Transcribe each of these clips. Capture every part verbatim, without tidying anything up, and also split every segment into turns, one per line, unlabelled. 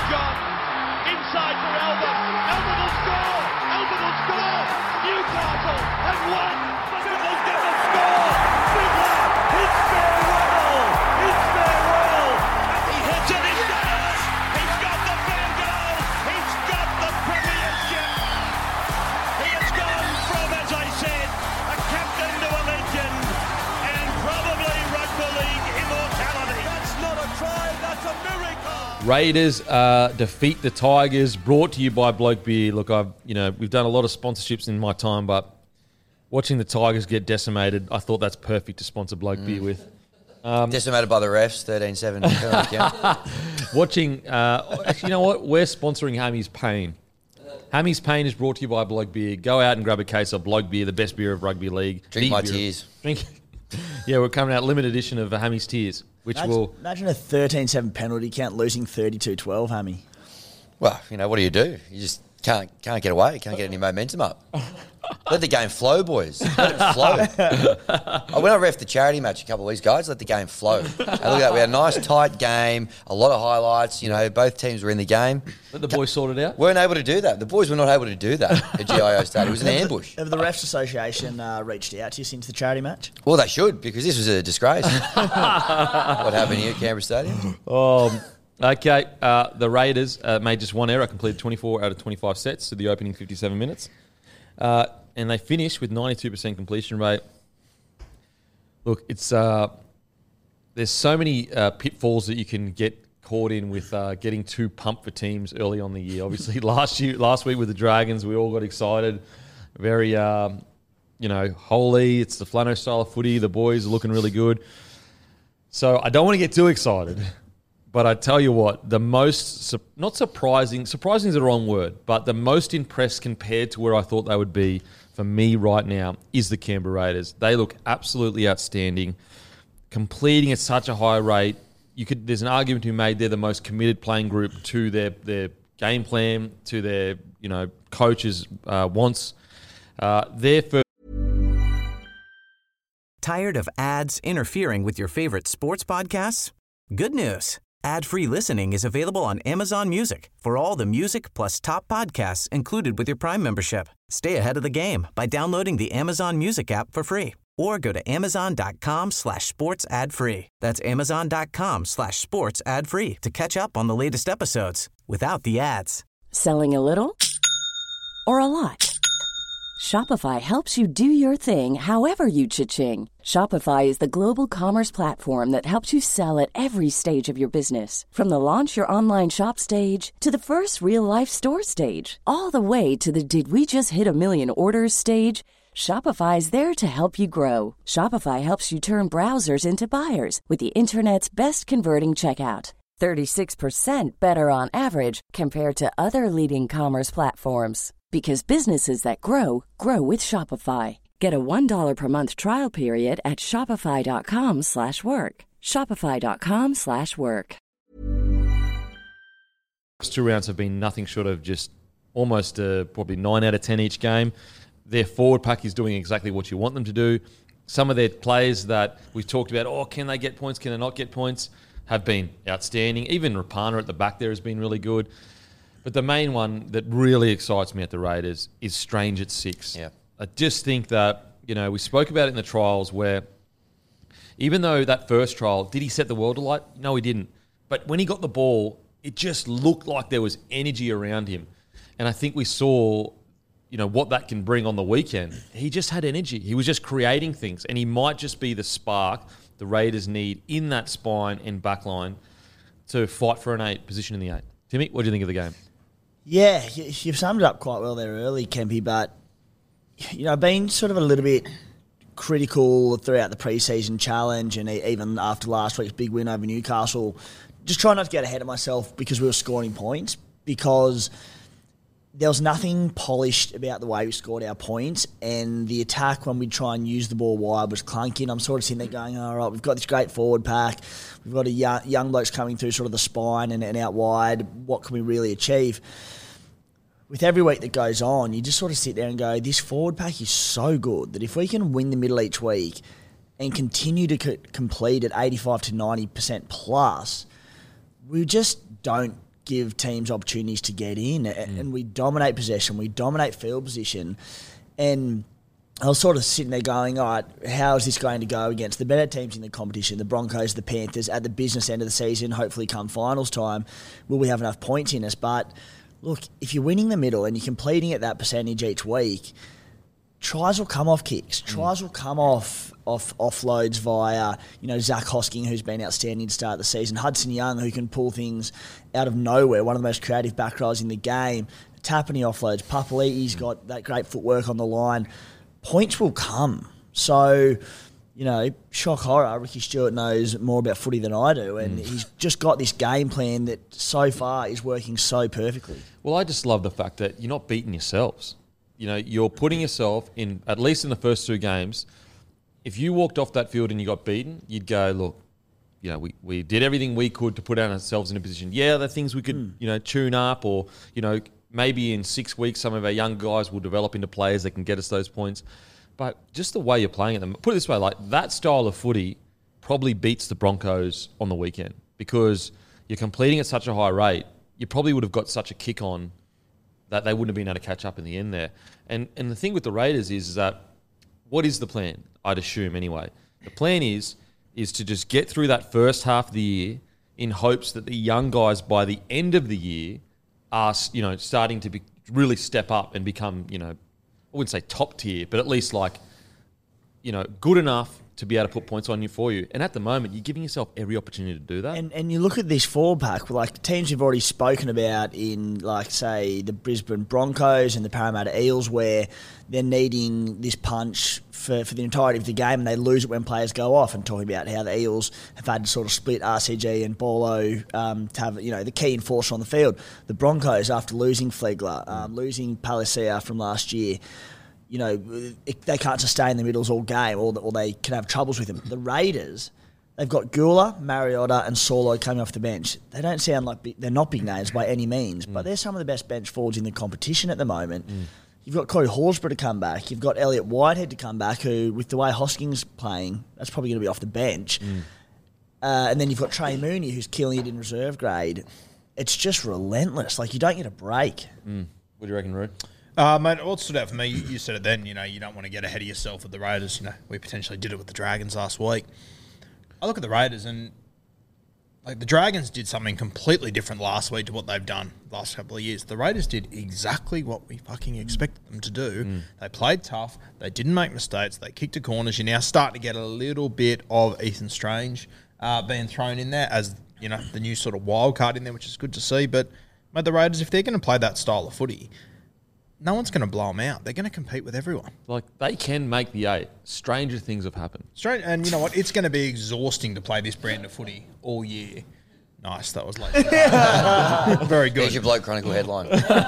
gone. Inside for Albert. Albert will score. Albert will score. Newcastle have won. Fiddler's going to score. Fiddler, it's farewell. It's farewell. And he hits it. He's got it. He's got the field goal. He's got the premiership. He has gone from, as I said, a captain to a legend, and probably rugby league immortality. That's not a try. That's a miracle.
Raiders uh, defeat the Tigers, brought to you by Bloke Beer. Look, I've you know we've done a lot of sponsorships in my time, but watching the Tigers get decimated, I thought that's perfect to sponsor Bloke mm. Beer with.
Um, decimated by the refs, thirteen seven.
Watching, uh, actually, you know what? We're sponsoring Hammy's Pain. Hammy's Pain is brought to you by Bloke Beer. Go out and grab a case of Bloke Beer, the best beer of rugby league.
Drink
the
my
beer.
tears.
Drink. Yeah, we're coming out limited edition of Hammy's Tears, which
imagine,
will
imagine a thirteen seven penalty count losing thirty-two twelve, Hammy.
Well, you know, what do you do? You just can't can't get away. Can't get any momentum up. Let the game flow, boys. Let it flow. When I ref the charity match a couple of weeks, guys, let the game flow. And look at that. We had a nice, tight game, a lot of highlights. You know, both teams were in the game.
Let the boys sort it out.
Weren't able to do that. The boys were not able to do that at G I O Stadium. It was an ambush.
Have the Refs Association uh, reached out to you since the charity match?
Well, they should, because this was a disgrace. What happened here at Canberra Stadium?
Um, okay, uh, the Raiders uh, made just one error, completed twenty-four out of twenty-five sets to the opening fifty-seven minutes. Uh, and they finished with ninety-two percent completion rate. Look, it's uh, there's so many uh, pitfalls that you can get caught in with uh, getting too pumped for teams early on in the year. Obviously, last year, last week with the Dragons, we all got excited. Very, um, you know, holy. It's the Flano style of footy. The boys are looking really good. So I don't want to get too excited. But I tell you what, the most, not surprising, surprising is the wrong word, but the most impressed compared to where I thought they would be for me right now is the Canberra Raiders. They look absolutely outstanding, completing at such a high rate. You could, there's an argument to be made they're the most committed playing group to their, their game plan, to their you know coaches' uh, wants. Uh, their first
Tired of ads interfering with your favorite sports podcasts? Good news. Ad-free listening is available on Amazon Music for all the music plus top podcasts included with your Prime membership. Stay ahead of the game by downloading the Amazon Music app for free or go to amazon.com slash sports ad free. That's amazon.com slash sports ad free to catch up on the latest episodes without the ads.
Selling a little or a lot? Shopify helps you do your thing however you cha-ching. Shopify is the global commerce platform that helps you sell at every stage of your business. From the launch your online shop stage to the first real-life store stage, all the way to the did we just hit a million orders stage. Shopify is there to help you grow. Shopify helps you turn browsers into buyers with the internet's best converting checkout. thirty-six percent better on average compared to other leading commerce platforms. Because businesses that grow, grow with Shopify. Get a one dollar per month trial period at shopify.com slash work. Shopify.com slash work.
First two rounds have been nothing short of just almost uh, probably nine out of ten each game. Their forward pack is doing exactly what you want them to do. Some of their players that we've talked about, oh, can they get points, can they not get points, have been outstanding. Even Rapana at the back there has been really good. But the main one that really excites me at the Raiders is Strange at six.
Yeah.
I just think that, you know, we spoke about it in the trials where even though that first trial, did he set the world alight? No, he didn't. But when he got the ball, it just looked like there was energy around him. And I think we saw, you know, what that can bring on the weekend. He just had energy. He was just creating things. And he might just be the spark the Raiders need in that spine and back line to fight for an eight position in the eight. Timmy, what do you think of the game?
Yeah, you've summed it up quite well there early, Kempy, but, you know, I've been sort of a little bit critical throughout the pre-season challenge and even after last week's big win over Newcastle, just trying not to get ahead of myself because we were scoring points, because there was nothing polished about the way we scored our points, and the attack when we try and use the ball wide was clunky, and I'm sort of sitting there going, all right, we've got this great forward pack, we've got a young, young blokes coming through sort of the spine and, and out wide, what can we really achieve? With every week that goes on, you just sort of sit there and go, this forward pack is so good that if we can win the middle each week and continue to co- complete at eighty-five to ninety percent plus, we just don't give teams opportunities to get in, and, and we dominate possession, we dominate field position, and I was sort of sitting there going, all right, how is this going to go against the better teams in the competition, the Broncos, the Panthers, at the business end of the season, hopefully come finals time, will we have enough points in us? But look, if you're winning the middle and you're completing at that percentage each week, tries will come off kicks. Tries mm. will come off off offloads via, you know, Zach Hosking, who's been outstanding to start the season, Hudson Young, who can pull things out of nowhere, one of the most creative back rows in the game, Tapani offloads, Papali'i's mm. got that great footwork on the line. Points will come. So, you know, shock horror, Ricky Stewart knows more about footy than I do, and mm. he's just got this game plan that so far is working so perfectly.
Well, I just love the fact that you're not beating yourselves. You know, you're putting yourself in, at least in the first two games, if you walked off that field and you got beaten, you'd go, look, you know, we, we did everything we could to put ourselves in a position. Yeah, there are things we could, mm. you know, tune up, or, you know, maybe in six weeks some of our young guys will develop into players that can get us those points. But just the way you're playing at them, put it this way, like that style of footy probably beats the Broncos on the weekend, because you're completing at such a high rate, you probably would have got such a kick on that they wouldn't have been able to catch up in the end there. And and the thing with the Raiders is, is that, what is the plan? I'd assume anyway. The plan is is to just get through that first half of the year in hopes that the young guys by the end of the year are, you know, starting to be really step up and become, you know, I wouldn't say top tier, but at least like, you know, good enough to be able to put points on you for you. And at the moment, you're giving yourself every opportunity to do that.
And and you look at this forward pack, like the teams you've already spoken about in, like, say, the Brisbane Broncos and the Parramatta Eels, where they're needing this punch for, for the entirety of the game, and they lose it when players go off, and talking about how the Eels have had to sort of split R C G and Borlo um, to have, you know, the key enforcer on the field. The Broncos, after losing Flegler, um, losing Palacia from last year, you know, it, they can't sustain the middles all game, or, or they can have troubles with them. The Raiders, they've got Gula, Mariota, and Solo coming off the bench. They don't sound like big, they're not big names by any means, mm. but they're some of the best bench forwards in the competition at the moment. Mm. You've got Corey Horsburgh to come back. You've got Elliot Whitehead to come back, who, with the way Hosking's playing, that's probably going to be off the bench. Mm. Uh, and then you've got Trey Mooney, who's killing it in reserve grade. It's just relentless. Like, you don't get a break.
Mm. What do you reckon, Rude?
Uh, mate, what stood out for me, you, you said it then, you know, you don't want to get ahead of yourself with the Raiders. You know, we potentially did it with the Dragons last week. I look at the Raiders and, like, the Dragons did something completely different last week to what they've done the last couple of years. The Raiders did exactly what we fucking expected them to do. Mm. They played tough. They didn't make mistakes. They kicked the corners. You're now starting to get a little bit of Ethan Strange uh, being thrown in there as, you know, the new sort of wild card in there, which is good to see. But, mate, the Raiders, if they're going to play that style of footy, no one's going to blow them out. They're going to compete with everyone.
Like, they can make the eight. Stranger things have happened.
Strange, and you know what? It's going to be exhausting to play this brand of footy all year. Nice, that was late. Very good.
Here's your Bloke Chronicle headline.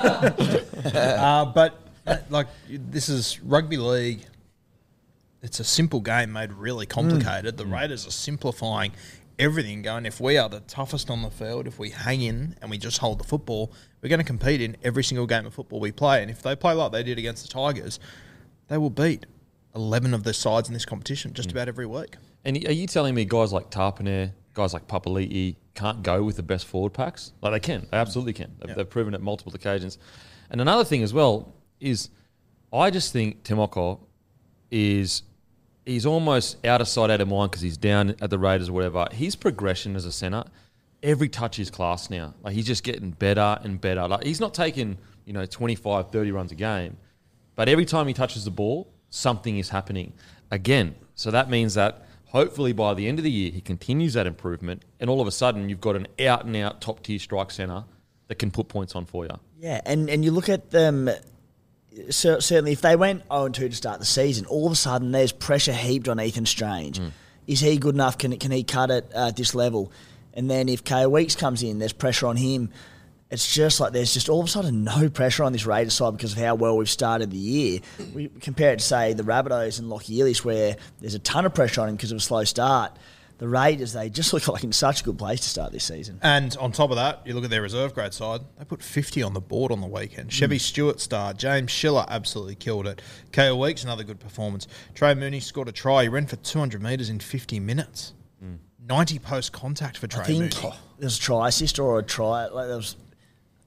uh, but, uh, like, this is rugby league. It's a simple game made really complicated. Mm. The Raiders are simplifying everything, going, if we are the toughest on the field, if we hang in and we just hold the football, we're going to compete in every single game of football we play. And if they play like they did against the Tigers, they will beat eleven of the sides in this competition just mm. about every week.
And are you telling me guys like Tarpanair, guys like Papali'i can't go with the best forward packs? Like, they can. They absolutely can. They've, yeah. they've proven it multiple occasions. And another thing as well is, I just think Timoko is... he's almost out of sight, out of mind, because he's down at the Raiders or whatever. His progression as a centre, every touch is class now. Like, he's just getting better and better. Like, he's not taking, you know, twenty-five, thirty runs a game, but every time he touches the ball, something is happening again. So that means that hopefully by the end of the year, he continues that improvement, and all of a sudden you've got an out-and-out top-tier strike centre that can put points on for you.
Yeah, and, and you look at them... So, certainly, if they went oh and two to start the season, all of a sudden there's pressure heaped on Ethan Strange. Mm. Is he good enough? Can can he cut it at this level? And then if K O Weeks comes in, there's pressure on him. It's just like there's just all of a sudden no pressure on this Raiders side because of how well we've started the year. We compare it to, say, the Rabbitohs and Lachie Ellis, where there's a ton of pressure on him because of a slow start. The Raiders, they just look like in such a good place to start this season.
And on top of that, you look at their reserve grade side, they put fifty on the board on the weekend. Mm. Chevy Stewart starred. James Schiller absolutely killed it. K O Weeks, another good performance. Trey Mooney scored a try. He ran for two hundred metres in fifty minutes. Mm. ninety post contact for Trey
I think
Mooney.
There was a try assist or a try. Like there was,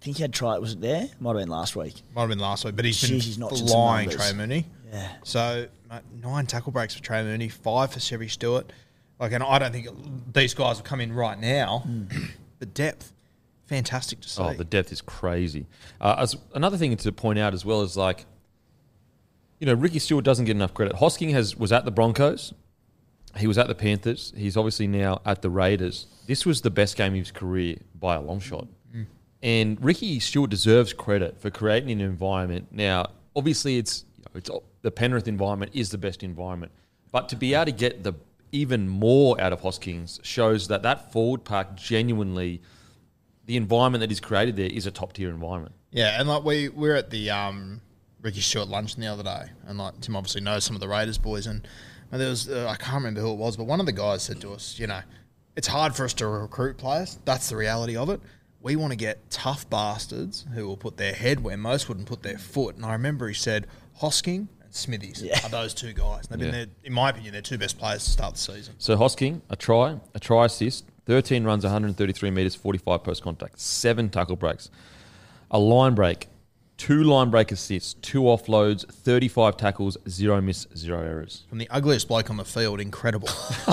think he had tried. Was it there? Might have been last week.
Might have been last week, but he's been
Jeez, he's not some
flying
numbers.
Trey Mooney.
Yeah.
So mate, nine tackle breaks for Trey Mooney, five for Chevy Stewart. Like, and I don't think these guys will come in right now,
Mm.
but depth, fantastic to see.
Oh, the depth is crazy. Uh, as another thing to point out as well is like, you know, Ricky Stewart doesn't get enough credit. Hosking has was at the Broncos. He was at the Panthers. He's obviously now at the Raiders. This was the best game of his career by a long shot.
Mm.
And Ricky Stewart deserves credit for creating an environment. Now, obviously, it's, you know, it's the Penrith environment is the best environment. But to be able to get the even more out of Hoskins shows that that forward pack genuinely, the environment that is created there is a top-tier environment.
Yeah, and like we, we were at the um, Ricky Stewart luncheon the other day, and like Tim obviously knows some of the Raiders boys, and, and there was, uh, I can't remember who it was, but one of the guys said to us, you know, it's hard for us to recruit players. That's the reality of it. We want to get tough bastards who will put their head where most wouldn't put their foot. And I remember he said, Hosking and Smithies
Yeah.
are those two guys. They've been,
Yeah.
their, in my opinion, they're two best players to start the season.
So Hosking, a try, a try assist, thirteen runs, one hundred thirty-three metres, forty-five post contact, seven tackle breaks, a line break, two line break assists, two offloads, thirty-five tackles, zero miss, zero errors.
From the ugliest bloke on the field, incredible.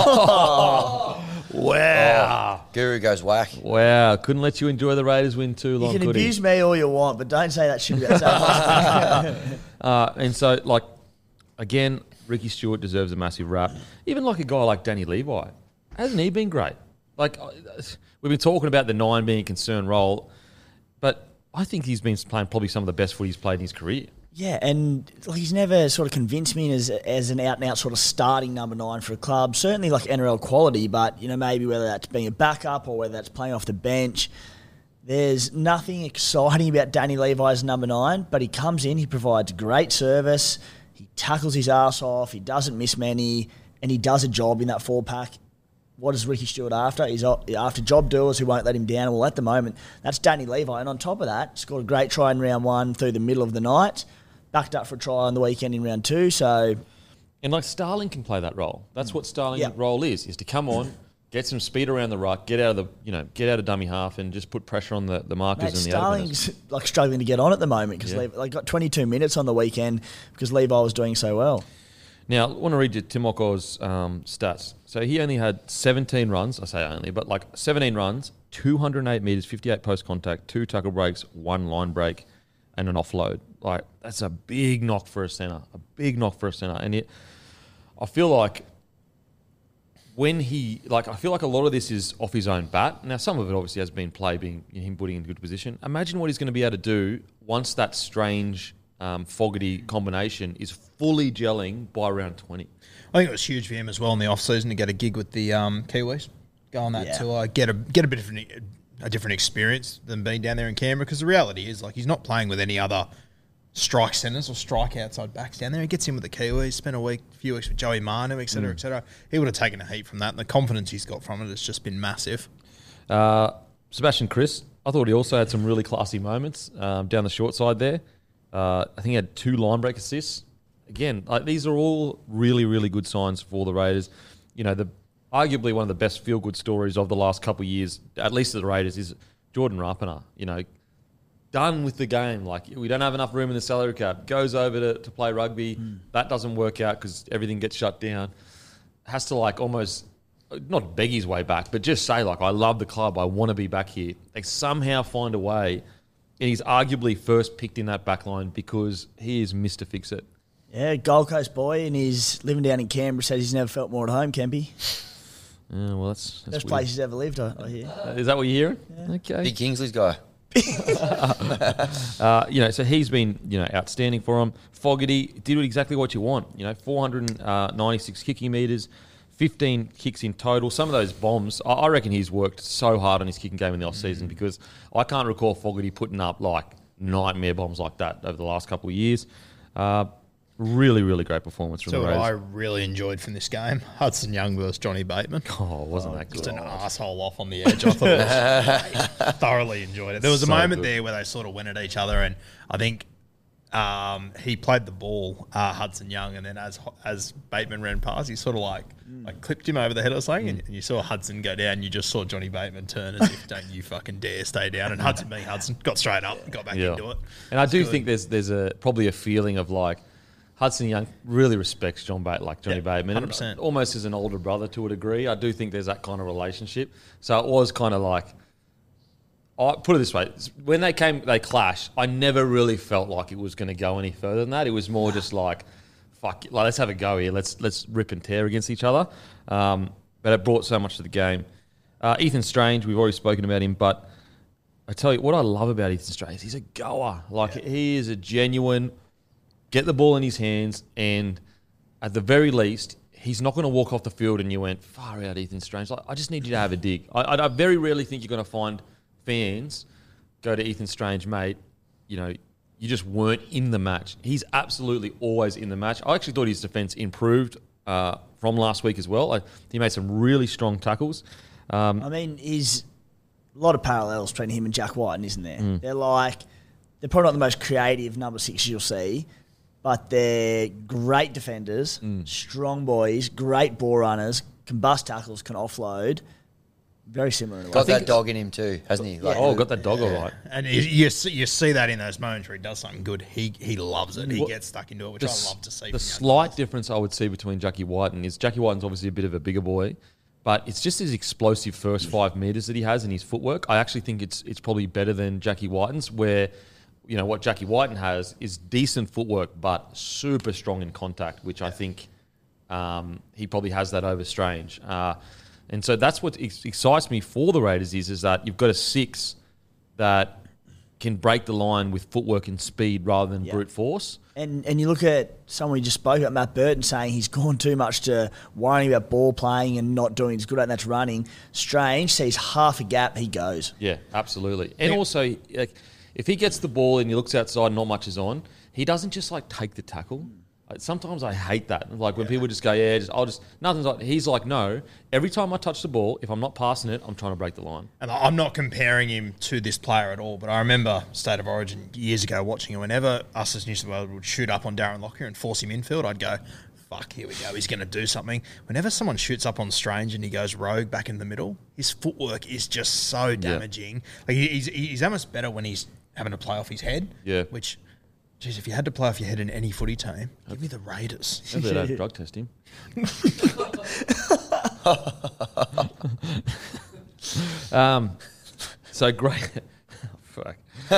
Wow.
Guru goes whack.
Wow. Couldn't let you enjoy the Raiders win too
You
long,
can
could
abuse
he?
me all you want, but don't say that shit about Sam.
Uh, and so, like, again, Ricky Stewart deserves a massive rap. Even like a guy like Danny Levi. Hasn't he been great? Like, uh, we've been talking about the nine being a concern role, but I think he's been playing probably some of the best foot he's played in his career.
Yeah, and like, he's never sort of convinced me as as an out and out sort of starting number nine for a club. Certainly like N R L quality, but you know maybe whether that's being a backup or whether that's playing off the bench. There's nothing exciting about Danny Levi as number nine, but he comes in, he provides great service, he tackles his ass off, he doesn't miss many, and he does a job in that four pack. What is Ricky Stewart after? He's after job doers who won't let him down. Well, at the moment, that's Danny Levi. And on top of that, scored a great try in round one through the middle of the night, backed up for a try on the weekend in round two. So,
And like Starling can play that role. That's what Starling's
Yeah.
role is, is to come on, get some speed around the ruck, get out of the, you know, get out of dummy half and just put pressure on the, the markers
mate,
and the other
Starling's like struggling to get on at the moment because
Yeah.
they got twenty-two minutes on the weekend because Levi was doing so well.
Now, I want to read you Timoko's um, stats. So he only had seventeen runs, I say only, but like seventeen runs, two hundred eight metres, fifty-eight post contact, two tackle breaks, one line break, and an offload. Like, that's a big knock for a centre, a big knock for a centre. And it, I feel like when he, like, I feel like a lot of this is off his own bat. Now, some of it obviously has been play, being you know, him putting in good position. Imagine what he's going to be able to do once that strange um, Fogarty combination is fully gelling by round twenty.
I think it was huge for him as well in the off season to get a gig with the um, Kiwis, go on that
Yeah.
tour, get a get a bit of an, a different experience than being down there in Canberra. Because the reality is, like, he's not playing with any other strike centres or strike outside backs down there. He gets in with the Kiwis, spent a week, a few weeks with Joey Manu, et cetera, et cetera. He would have taken a heat from that, and the confidence he's got from it has just been massive.
Uh, Sebastian Chris, I thought he also had some really classy moments um, down the short side there. Uh, I think he had two line break assists. Again, like, these are all really, really good signs for the Raiders. You know, the arguably one of the best feel-good stories of the last couple of years, at least at the Raiders, is Jordan Rapana. You know, done with the game. Like, we don't have enough room in the salary cap. Goes over to, to play rugby. Mm. That doesn't work out because everything gets shut down. Has to, like, almost, not beg his way back, but just say, like, I love the club. I want to be back here. They somehow find a way. And he's arguably first picked in that back line because he is Mister Fix-It.
Yeah, Gold Coast boy, and he's living down in Canberra. Says he's never felt more at home, Kempy.
Yeah, well, that's, that's
Best
weird.
place he's ever lived, I, I hear.
Uh, is that what you're hearing? Yeah. Okay.
Big Kingsley's guy.
uh, you know, so he's been, you know, outstanding for him. Fogarty did exactly what you want. You know, four hundred ninety-six kicking metres, fifteen kicks in total. Some of those bombs, I, I reckon he's worked so hard on his kicking game in the off-season because I can't recall Fogarty putting up, like, nightmare bombs like that over the last couple of years. Uh, really, really great performance from
So
the
what
Raiders.
I really enjoyed from this game, Hudson Young versus Johnny Bateman.
Oh, wasn't that good?
Just an asshole off on the edge. I thought it was great. Thoroughly enjoyed it. There was a
So
moment
good.
there where they sort of went at each other, and I think um, he played the ball, uh, Hudson Young, and then as as Bateman ran past, he sort of like mm. like clipped him over the head or something, mm. and, and you saw Hudson go down, and you just saw Johnny Bateman turn as if, don't you fucking dare stay down, and Hudson being Hudson, got straight up, got back yeah. into it.
And I do
good.
think there's there's a probably a feeling of like, Hudson Young really respects John Bate, like Johnny
yeah,
Bateman,
one hundred percent.
Almost as an older brother to a degree. I do think there's that kind of relationship. So it was kind of like, I put it this way: when they came, they clashed. I never really felt like it was going to go any further than that. It was more just like, fuck, like, let's have a go here. Let's let's rip and tear against each other. Um, but it brought so much to the game. Uh, Ethan Strange, we've already spoken about him, but I tell you what I love about Ethan Strange. He's a goer. Like yeah. he is a genuine. Get the ball in his hands, and at the very least, he's not going to walk off the field and you went, far out, Ethan Strange. Like, I just need you to have a dig. I, I, I very rarely think you're going to find fans go to Ethan Strange, mate, you know, you just weren't in the match. He's absolutely always in the match. I actually thought his defence improved uh, from last week as well. Like, he made some really strong tackles. Um,
I mean, he's a lot of parallels between him and Jack Whiten, isn't there? Mm. They're like, they're probably not the most creative number six you'll see, but they're great defenders, mm. strong boys, great ball runners, can bust tackles, can offload. Very similar in a way.
Got that dog in him too, hasn't he? Like,
oh, got that dog all right.
And you, you, see, you see that in those moments where he does something good. He he loves it. He
What-
gets stuck into it, which
The,
I
s-
love to see.
the
from young
slight
guys.
difference I would see between Jackie Whiten is Jackie Whiten's obviously a bit of a bigger boy, but it's just his explosive first five metres that he has and his footwork. I actually think it's it's probably better than Jackie Whiten's, where, you know, what Jackie Whiten has is decent footwork but super strong in contact, which I think um, he probably has that over Strange. Uh, and so that's what ex- excites me for the Raiders is, is that you've got a six that can break the line with footwork and speed rather than
Yeah.
brute force.
And and you look at someone we just spoke about, Matt Burton, saying he's gone too much to worrying about ball playing and not doing as good at, and that's running. Strange sees half a gap, he goes.
Yeah, absolutely. And
Yeah.
also, like, if he gets the ball and he looks outside and not much is on, he doesn't just, like, take the tackle. Like, sometimes I hate that. Like, when people just go, yeah, just, I'll just, nothing's like, he's like, no, every time I touch the ball, if I'm not passing it, I'm trying to break the line.
And I'm not comparing him to this player at all, but I remember State of Origin years ago watching him. Whenever us as New South Wales would shoot up on Darren Lockyer and force him infield, I'd go, fuck, here we go, he's going to do something. Whenever someone shoots up on Strange and he goes rogue back in the middle, his footwork is just so damaging. Like he- he's, he's almost better when he's having to play off his head,
Yeah.
which... Jeez, if you had to play off your head in any footy team, give me the Raiders.
Maybe they don't drug test him. um, so great. Fuck.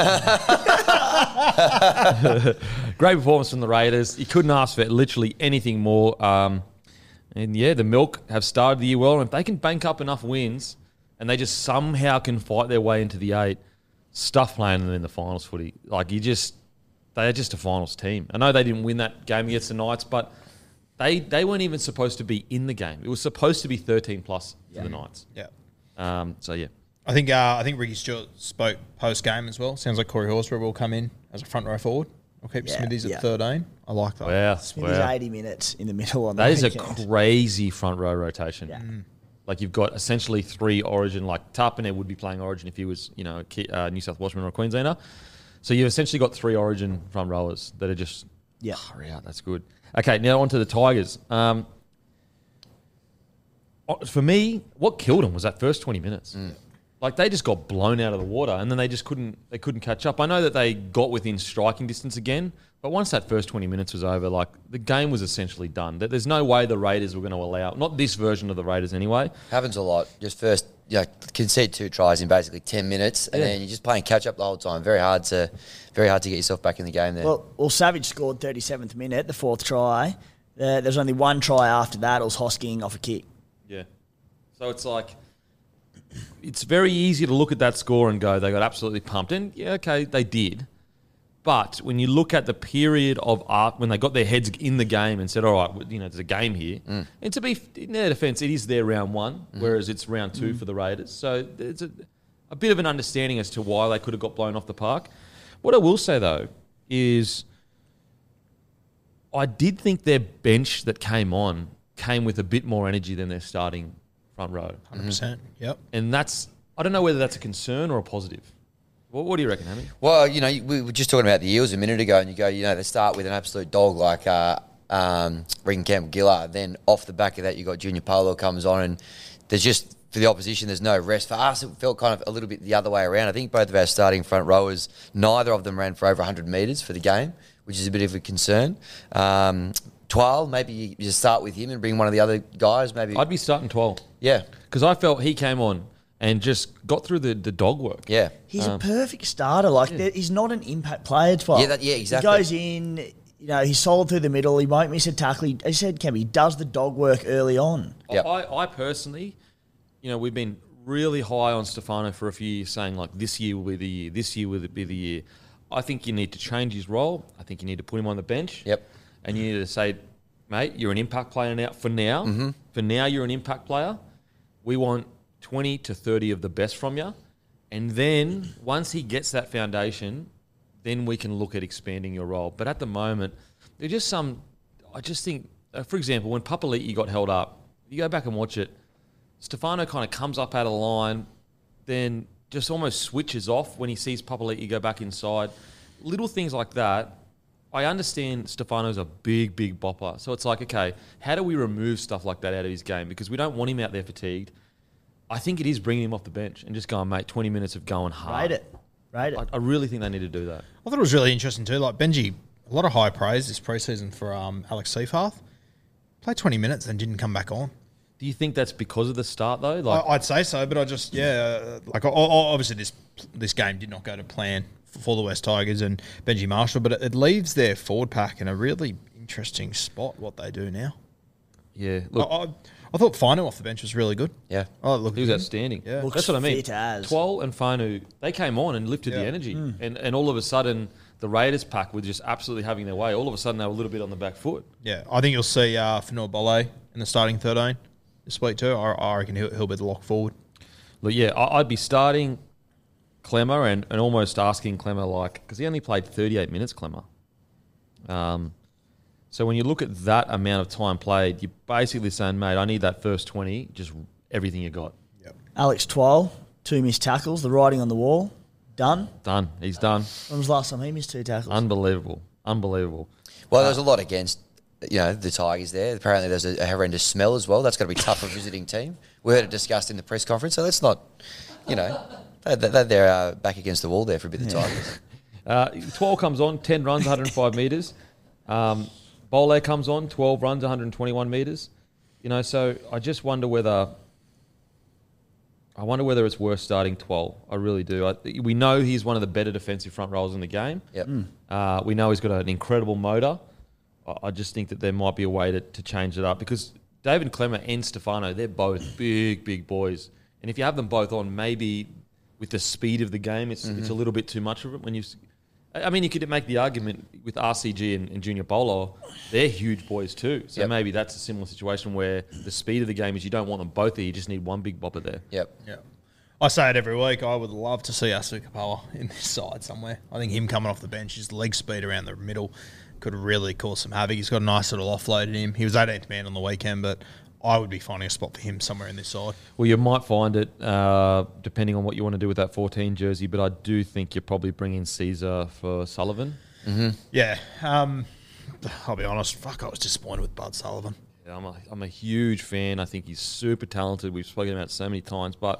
Great performance from the Raiders. You couldn't ask for literally anything more. Um, and yeah, the Milk have started the year well. And if they can bank up enough wins and they just somehow can fight their way into the eight, stuff playing them in the finals footy. Like, you just, they're just a finals team. I know they didn't win that game against the Knights, but they they weren't even supposed to be in the game. It was supposed to be thirteen plus for the Knights.
Yeah.
Um, so, yeah.
I think uh, I think Ricky Stewart spoke post game as well. Sounds like Corey Horsburgh will come in as a front row forward. I'll keep
Yeah,
Smithies at
yeah.
thirteen. I like that.
Wow.
Smithy's
wow.
eighty minutes in the middle on
That
the
is a
weekend.
crazy front row rotation.
Yeah.
Like, you've got essentially three Origin, like Tarpanet would be playing Origin if he was, you know, a Ki- uh, New South Welshman or a Queenslander. So you've essentially got three Origin front rowers that are just,
Yeah.
hurry out, that's good. Okay, now on to the Tigers. Um, for me, what killed them was that first twenty minutes. Like, they just got blown out of the water, and then they just couldn't they couldn't catch up. I know that they got within striking distance again, but once that first twenty minutes was over, like, the game was essentially done. There- There's no way the Raiders were going to allow, not this version of the Raiders anyway.
Happens a lot. Just first, you know, concede two tries in basically ten minutes, and
Yeah.
then you're just playing catch up the whole time. Very hard to, very hard to get yourself back in the game there.
Well, well, Savage scored thirty-seventh minute, the fourth try. Uh, there's only one try after that. It was Hosking off a kick.
Yeah. So it's like, it's very easy to look at that score and go, they got absolutely pumped. And yeah, okay, they did. But when you look at the period of art, when they got their heads in the game and said, all right, you know, there's a game here. And to be, in their defence, it is their round one, whereas it's round two for the Raiders. So there's a, a bit of an understanding as to why they could have got blown off the park. What I will say, though, is I did think their bench that came on came with a bit more energy than their starting front row.
one hundred percent. Yep.
And that's, I don't know whether that's a concern or a positive. What, what do you reckon, Hammy?
Well, you know, we were just talking about the Eels a minute ago, and you go, you know, they start with an absolute dog like uh, um, Regan Campbell-Gillard. Then off the back of that, you got Junior Paulo comes on, and there's just, for the opposition, there's no rest. For us, it felt kind of a little bit the other way around. I think both of our starting front rowers, neither of them ran for over one hundred metres for the game, which is a bit of a concern. Um, Twal, maybe you just start with him and bring one of the other guys. Maybe
I'd be starting Twal.
Yeah.
Because I felt he came on and just got through the, the dog work.
Yeah.
He's a perfect starter. Like there- he's not an impact player. Twelve.
Yeah, that- yeah, exactly.
He goes in. You know, he's solid through the middle. He won't miss a tackle. He, as you said, Cam, he does the dog work early on.
Yep.
I, I personally, you know, we've been really high on Stefano for a few years, saying like this year will be the year, this year will be the year. I think you need to change his role. I think you need to put him on the bench.
Yep.
And you need to say, mate, you're an impact player now. For now,
Mm-hmm.
for now, you're an impact player. We want twenty to thirty of the best from you. And then once he gets that foundation, then we can look at expanding your role. But at the moment, there's just some, I just think, uh, for example, when Papali'i got held up, you go back and watch it, Stefano kind of comes up out of the line, then just almost switches off when he sees Papali'i go back inside. Little things like that. I understand Stefano's a big, big bopper. So it's like, okay, how do we remove stuff like that out of his game? Because we don't want him out there fatigued. I think it is bringing him off the bench and just going, mate, twenty minutes of going hard.
Rate it. Rate it.
I, I really think they need to do that.
I thought it was really interesting too. Like Benji, a lot of high praise this preseason for um, Alex Seyfarth. Played twenty minutes and didn't come back on.
Do you think that's because of the start, though? Like,
I, I'd say so, but I just yeah, uh, like o- o- obviously this this game did not go to plan for the West Tigers and Benji Marshall, but it, it leaves their forward pack in a really interesting spot. What they do now,
yeah,
I,
look,
I, I thought Fino off the bench was really good.
Yeah.
Oh, look,
he was outstanding.
Yeah.
Looks
That's what I mean.
fit as.
Twal and Fanu, they came on and lifted
Yeah.
the energy. And, and all of a sudden, the Raiders pack were just absolutely having their way. All of a sudden, they were a little bit on the back foot.
Yeah, I think you'll see uh, Fanua Bolle in the starting thirteen this week too. I, I reckon he'll, he'll be the lock forward.
Look, yeah, I, I'd be starting Clemmer and, and almost asking Clemmer, like, because he only played thirty-eight minutes, Clemmer. Um, so when you look at that amount of time played, you're basically saying, mate, I need that first twenty, just everything you got.
Alex Twal, two missed tackles. The writing on the wall. Done.
Done. He's done.
When was the last time he missed two tackles?
Unbelievable. Unbelievable.
Well, there's a lot against, you know, the Tigers there. Apparently there's a, a horrendous smell as well. That's got to be tough for a visiting team. We heard it discussed in the press conference, so that's not, you know, they, they, they're uh, back against the wall there for a bit of Tigers.
Uh, twelve comes on, ten runs, one hundred five metres. Um, Bole comes on, twelve runs, one hundred twenty-one metres. You know, so I just wonder whether I wonder whether it's worth starting twelve. I really do. I, we know he's one of the better defensive front rowers in the game.
Yep.
Uh, we know he's got an incredible motor. I, I just think that there might be a way to, to change it up because David Clemmer and Stefano, they're both big, big boys. And if you have them both on, maybe with the speed of the game, it's it's a little bit too much of it. When you, I mean, you could make the argument with R C G and, and Junior Bolo, they're huge boys too. So
Yep.
maybe that's a similar situation where the speed of the game is you don't want them both there. You just need one big bopper there.
Yep.
Yeah. I say it every week. I would love to see Asuka Power in this side somewhere. I think him coming off the bench, his leg speed around the middle could really cause some havoc. He's got a nice little offload in him. He was eighteenth man on the weekend, but I would be finding a spot for him somewhere in this side.
Well, you might find it uh, depending on what you want to do with that fourteen jersey, but I do think you're probably bringing Caesar for Sullivan.
Yeah. Um, I'll be honest. Fuck, I was disappointed with Bud Sullivan.
Yeah, I'm a, I'm a huge fan. I think he's super talented. We've spoken about it so many times, but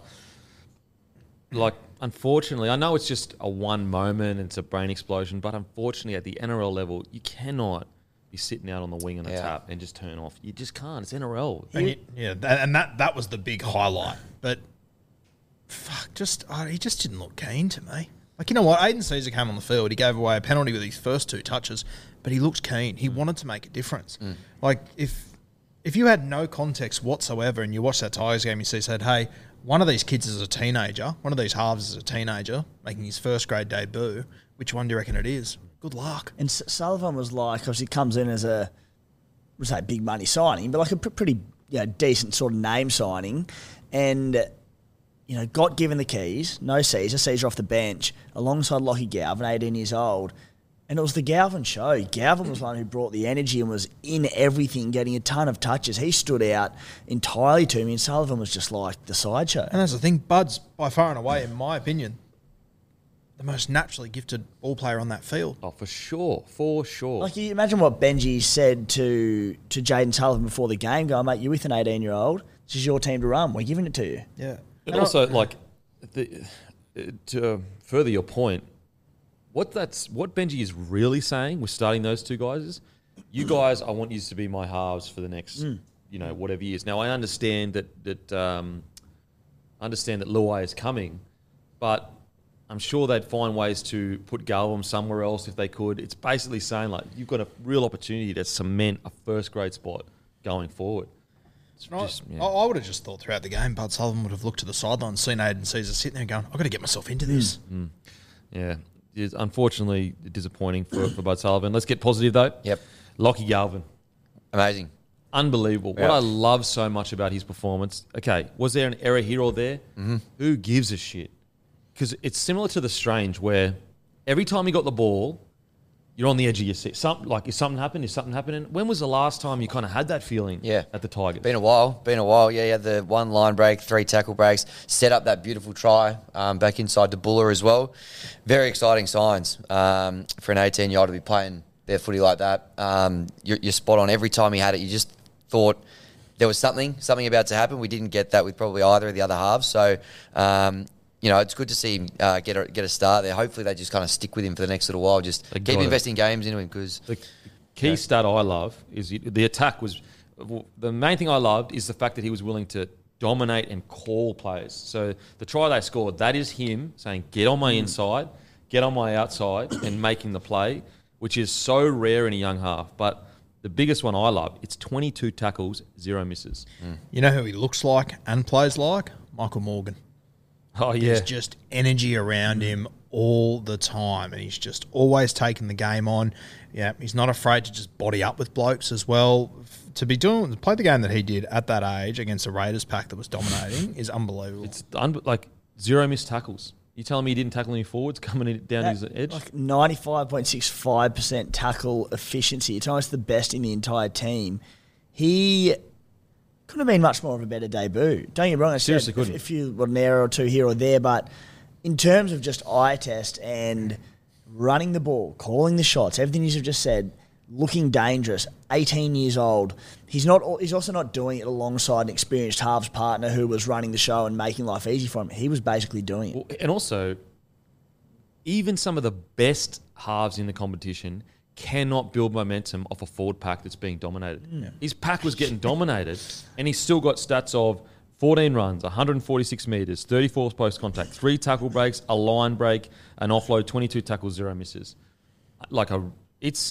like, unfortunately, I know it's just a one moment and it's a brain explosion, but unfortunately, at the N R L level, you cannot be sitting out on the wing on a
Yeah.
tap and just turn off. You just can't. It's N R L.
And y- yeah, that, and that that was the big highlight. But fuck, just oh, he just didn't look keen to me. Like, you know what? Aiden Caesar came on the field. He gave away a penalty with his first two touches, but he looked keen. He wanted to make a difference. Like, if if you had no context whatsoever and you watched that Tigers game, you see, said, hey, one of these kids is a teenager, one of these halves is a teenager making his first grade debut. Which one do you reckon it is? Good luck.
And S- Sullivan was like, obviously comes in as a, was that big money signing, but like a pr- pretty you know, decent sort of name signing, and you know got given the keys. No Caesar, Caesar off the bench alongside Lockie Galvin, eighteen years old, and it was the Galvin show. Galvin was one who brought the energy and was in everything, getting a ton of touches. He stood out entirely to me, and Sullivan was just like the sideshow.
And that's the thing, Bud's by far and away, in my opinion, the most naturally gifted ball player on that field.
Oh, for sure, for sure.
Like, you imagine what Benji said to to Jaden Sullivan before the game, going, mate, you're with an eighteen-year-old. This is your team to run. We're giving it to you.
Yeah.
And also, like, the, to further your point, what that's what Benji is really saying with starting those two guys is, you guys, I want you to be my halves for the next, mm. you know, whatever years. Now, I understand that that um, understand that Luai is coming, but I'm sure they'd find ways to put Galvam somewhere else if they could. It's basically saying, like, you've got a real opportunity to cement a first grade spot going forward.
Just, yeah. I, I would have just thought throughout the game, Bud Sullivan would have looked to the sideline, seen Aiden Caesar sitting there going, I've got to get myself into this.
Mm. Mm. Yeah. It's unfortunately disappointing for, for Bud Sullivan. Let's get positive, though.
Yep.
Lockie Galvin.
Amazing.
Unbelievable.
Yep.
What I love so much about his performance, okay, was there an error here or there?
Mm-hmm.
Who gives a shit? Because it's similar to the Strange, where every time you got the ball, you're on the edge of your seat. Some, like, is something happening? Is something happening? When was the last time you kind of had that feeling
yeah.
at the Tigers?
Been a while. Been a while. Yeah, you had the one line break, three tackle breaks, set up that beautiful try um, back inside the Buller as well. Very exciting signs um, for an eighteen-year-old to be playing their footy like that. Um, you're, you're spot on. Every time he had it, you just thought there was something, something about to happen. We didn't get that with probably either of the other halves. So, um, you know, it's good to see him uh, get a, get a start there. Hopefully they just kind of stick with him for the next little while. Just
They
keep
got it.
investing games into him because
The key
Yeah.
stat I love is the the attack was the main thing I loved is the fact that he was willing to dominate and call plays. So the try they scored, that is him saying, get on my inside, get on my outside, and making the play, which is so rare in a young half. But the biggest one I love, it's twenty-two tackles, zero misses.
You know who he looks like and plays like? Michael Morgan.
Oh, yeah.
There's just energy around him all the time, and he's just always taking the game on. Yeah, he's not afraid to just body up with blokes as well. To be doing to play the game that he did at that age against a Raiders pack that was dominating is unbelievable.
It's un- like zero missed tackles. You telling me he didn't tackle any forwards coming in, down his edge?
Like ninety-five point six five percent tackle efficiency. It's almost the best in the entire team. He couldn't have been much more of a better debut. Don't get me wrong. I
Seriously
said
couldn't.
If you got an error or two here or there, but in terms of just eye test and running the ball, calling the shots, everything you've just said, looking dangerous, eighteen years old. He's not. He's also not doing it alongside an experienced halves partner who was running the show and making life easy for him. He was basically doing it.
Well, and also, even some of the best halves in the competition cannot build momentum off a forward pack that's being dominated.
Yeah.
His pack was getting dominated, and he's still got stats of fourteen runs, one hundred forty-six metres, thirty-four post contact, three tackle breaks, a line break, an offload, twenty-two tackles, zero misses. Like a, it's.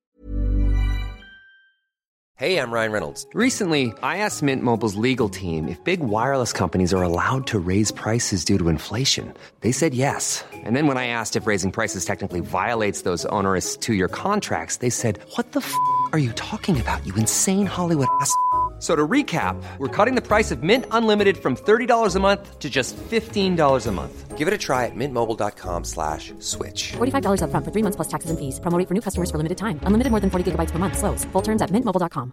Hey, I'm Ryan Reynolds. Recently, I asked Mint Mobile's legal team if big wireless companies are allowed to raise prices due to inflation. They said yes. And then when I asked if raising prices technically violates those onerous two-year contracts, they said, what the f*** are you talking about, you insane Hollywood ass f- So to recap, we're cutting the price of Mint Unlimited from thirty dollars a month to just fifteen dollars a month. Give it a try at mintmobile.com slash switch.
forty-five dollars up front for three months plus taxes and fees. Promo rate for new customers for limited time. Unlimited more than forty gigabytes per month. Slows full terms at mint mobile dot com.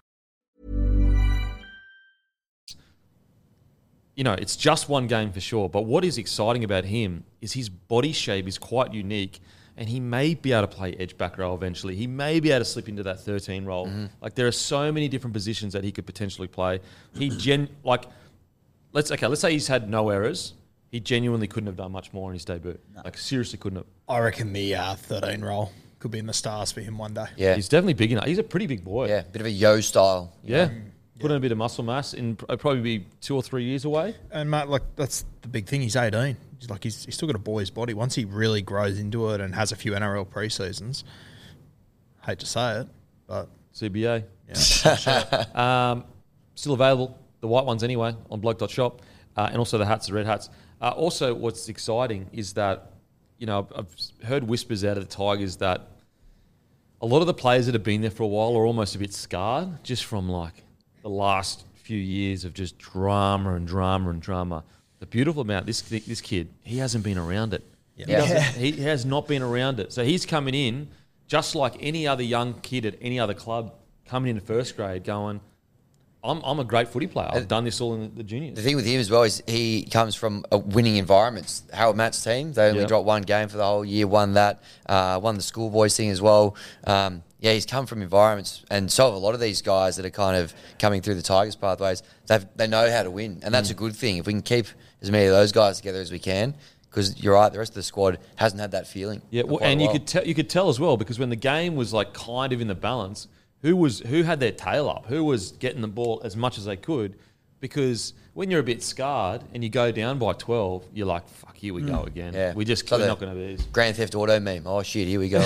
You know, it's just one game for sure. But what is exciting about him is his body shape is quite unique, and he may be able to play edge back row eventually. He may be able to slip into that thirteen role. Mm-hmm. Like, there are so many different positions that he could potentially play. He gen like let's okay, let's say he's had no errors. He genuinely couldn't have done much more in his debut. No. Like, seriously couldn't have.
I reckon the uh, thirteen role could be in the stars for him one day.
yeah,
He's definitely big enough. He's a pretty big boy.
yeah, bit of a yo style.
Yeah. Put in a bit of muscle mass in uh, probably be two or three years away.
And mate, like that's the big thing. He's eighteen. He's like he's, he's still got a boy's body. Once he really grows into it and has a few N R L pre-seasons, hate to say it, but
C B A.
yeah,
Um, still available, the white ones anyway, on bloke dot shop, uh, and also the hats, the red hats. Uh, also, what's exciting is that, you know, I've heard whispers out of the Tigers that a lot of the players that have been there for a while are almost a bit scarred just from, like, the last few years of just drama and drama and drama. The beautiful about this this kid, he hasn't been around it.
Yeah.
He, doesn't- he has not been around it. So he's coming in just like any other young kid at any other club coming into first grade going, I'm I'm a great footy player. I've done this all in the juniors.
The thing with him as well is he comes from a winning environments. Harold Matt's team, they only
Yep.
dropped one game for the whole year, won that, uh, won the schoolboys thing as well. Um, yeah, he's come from environments, and so have a lot of these guys that are kind of coming through the Tigers pathways. They they know how to win, and that's
Mm.
a good thing. If we can keep as many of those guys together as we can, because you're right, the rest of the squad hasn't had that feeling.
Yeah,
for
well,
quite a
and you
while.
could tell you could tell as well because when the game was like kind of in the balance, who was who had their tail up, who was getting the ball as much as they could, because when you're a bit scarred and you go down by twelve, you're like, "Fuck, here we go again.
Yeah.
We just
So
we're
the
not going to do this."
Grand Theft Auto meme. Oh shit, here we go.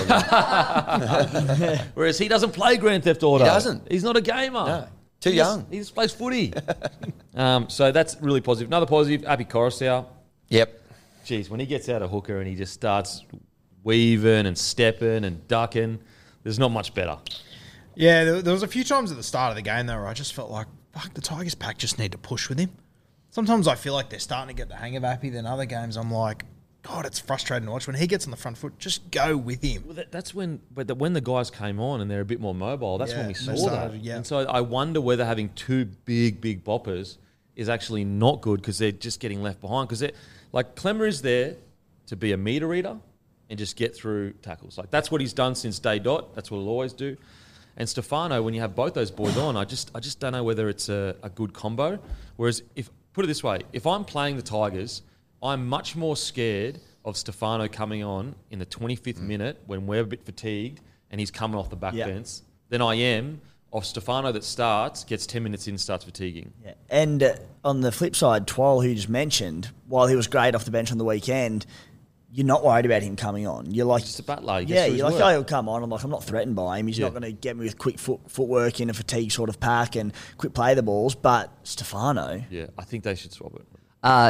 Again.
Whereas he doesn't play Grand Theft Auto.
He doesn't.
He's not a gamer.
No, too
He just-
young.
he just plays footy. um, so that's really positive. Another positive, Api Coruscant.
Yep.
Jeez, when he gets out of hooker and he just starts weaving and stepping and ducking, there's not much better.
Yeah, there, there was a few times at the start of the game though where I just felt like, fuck, the Tigers pack just need to push with him. Sometimes I feel like they're starting to get the hang of Appy. Then other games I'm like, God, it's frustrating to watch. When he gets on the front foot, just go with him.
Well, that, that's when, but the, when the guys came on and they're a bit more mobile, that's
Yeah,
when we
they
saw
started,
that.
yeah.
And so I wonder whether having two big, big boppers is actually not good because they're just getting left behind. Because like Clemmer is there to be a meter reader and just get through tackles. Like that's what he's done since day dot. That's what he'll always do. And Stefano, when you have both those boys on, I just I just don't know whether it's a, a good combo. Whereas if put it this way, if I'm playing the Tigers, I'm much more scared of Stefano coming on in the twenty-fifth
Mm.
minute when we're a bit fatigued and he's coming off the back
Yep.
fence than I am of Stefano that starts, gets ten minutes in, starts fatiguing.
Yeah. And uh, on the flip side, Twal, who you just mentioned, while he was great off the bench on the weekend, you're not worried about him coming on. You're like,
Just a battler. He gets
yeah,
through his
you're like,
work.
oh, he'll come on. I'm like, I'm not threatened by him. He's
Yeah.
not going to get me with quick foot, footwork in a fatigue sort of pack and quick play the balls. But Stefano,
Yeah, I think they should swap it.
Uh,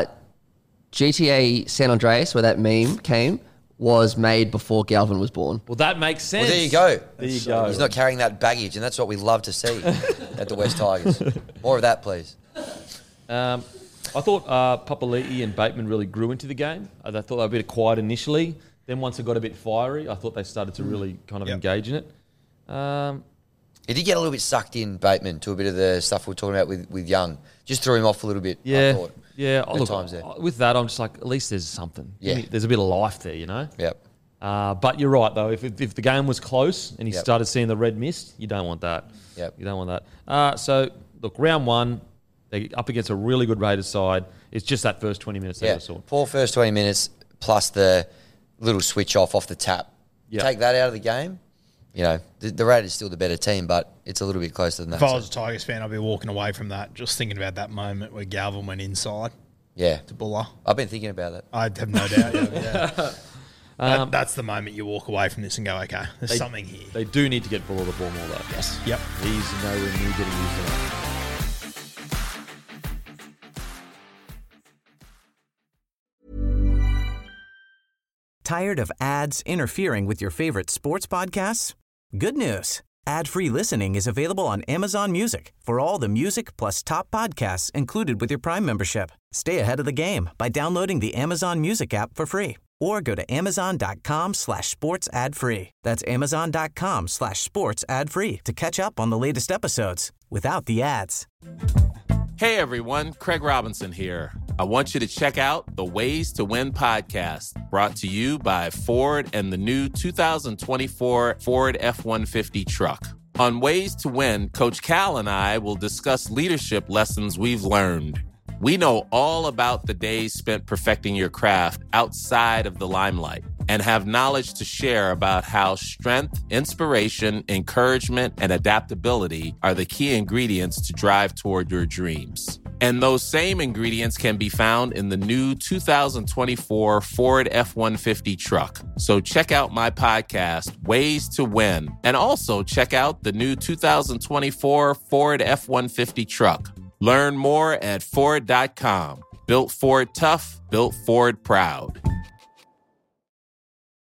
G T A San Andreas, where that meme came, was made before Galvin was born.
Well, that makes sense.
Well, there you go.
There you go.
He's not carrying that baggage, and that's what we love to see at the West Tigers. More of that, please.
Um, I thought uh, Papali'i and Bateman really grew into the game. I thought they were a bit quiet initially. Then once it got a bit fiery, I thought they started to really kind of
Yep.
engage in it. Um,
He did get a little bit sucked in, Bateman, to a bit of the stuff we were talking about with, with Young. Just threw him off a little bit,
yeah,
I thought.
yeah.
at
Look,
times there.
with that, I'm just like, at least there's something.
Yeah.
There's a bit of life there, you know.
Yep.
Uh, but you're right though. If, if if the game was close and he
Yep.
started seeing the red mist, you don't want that.
Yep.
You don't want that. Uh, so look, round one, they're up against a really good Raiders side. It's just that first twenty minutes they
Yeah.
were saw.
Poor first twenty minutes plus the little switch off off the tap.
Yep.
Take that out of the game. You know, the, the Raiders still the better team, but it's a little bit closer than that.
If I
so-
was a Tigers fan, I'd be walking away from that, just thinking about that moment where Galvin went inside
yeah.
to Buller.
I've been thinking about that.
I have no doubt. Yeah, yeah.
Um,
that, that's the moment you walk away from this and go, okay, there's
They-
something here.
They do need to get Buller the ball more though.
Yes. Yep.
He's nowhere near getting used to that.
Tired of ads interfering with your favorite sports podcasts? Good news. Ad-free listening is available on Amazon Music for all the music plus top podcasts included with your Prime membership. Stay ahead of the game by downloading the Amazon Music app for free or go to amazon.com slash sports ad free. That's amazon.com slash sports ad free to catch up on the latest episodes without the ads.
Hey everyone, Craig Robinson here. I want you to check out the Ways to Win podcast, brought to you by Ford and the new two thousand twenty-four Ford F one fifty truck. On Ways to Win, Coach Cal and I will discuss leadership lessons we've learned. We know all about the days spent perfecting your craft outside of the limelight and have knowledge to share about how strength, inspiration, encouragement, and adaptability are the key ingredients to drive toward your dreams. And those same ingredients can be found in the new two thousand twenty-four Ford F one fifty truck. So check out my podcast, Ways to Win, and also check out the new two thousand twenty-four Ford F one fifty truck. Learn more at Ford dot com. Built Ford tough, built Ford proud.